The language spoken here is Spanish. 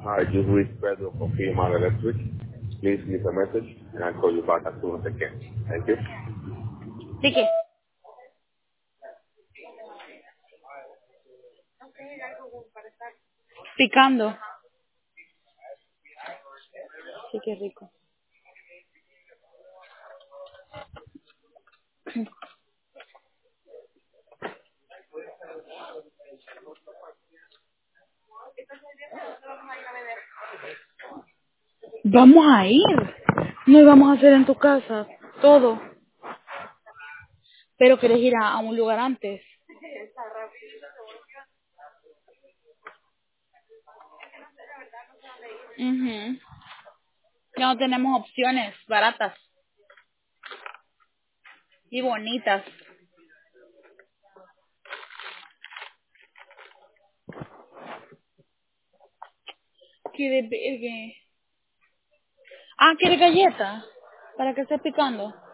Hi, you reached Pedro from Female Electric. Please leave a message and I'll call you back as soon as I can. Thank you. ¿De qué? Picando. Sí, qué rico. Vamos a ir. No vamos a hacer en tu casa. Todo. Pero querés ir a un lugar antes. Mhm. Ya no tenemos opciones baratas y bonitas. ¿Qué de verga? Ah, ¿quiere galleta? Para que esté picando.